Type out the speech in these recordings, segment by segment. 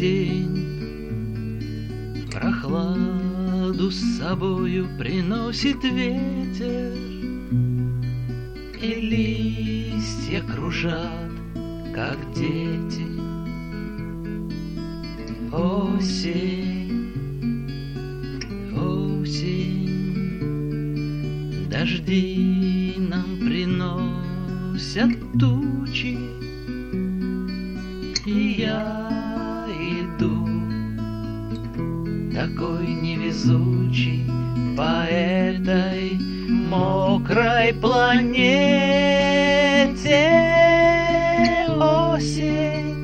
осень прохладу с собою приносит ветер, и листья кружат, как дети. Осень, осень, дожди нам приносят тучи, и я иду такой невезучий по этой мокрой планете. Осень,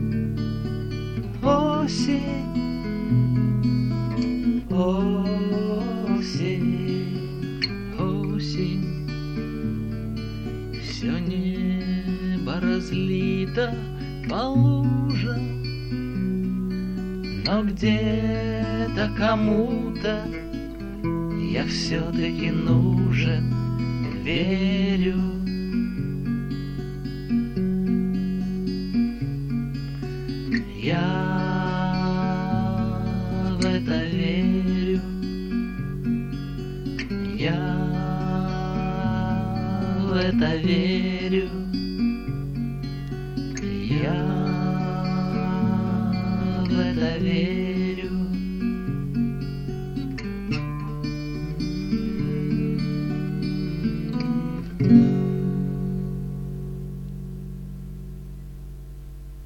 осень, осень, осень. Все небо разлито по лужам, но где-то кому-то я все-таки нужен, верю. Я в это верю, я в это верю, я в это верю.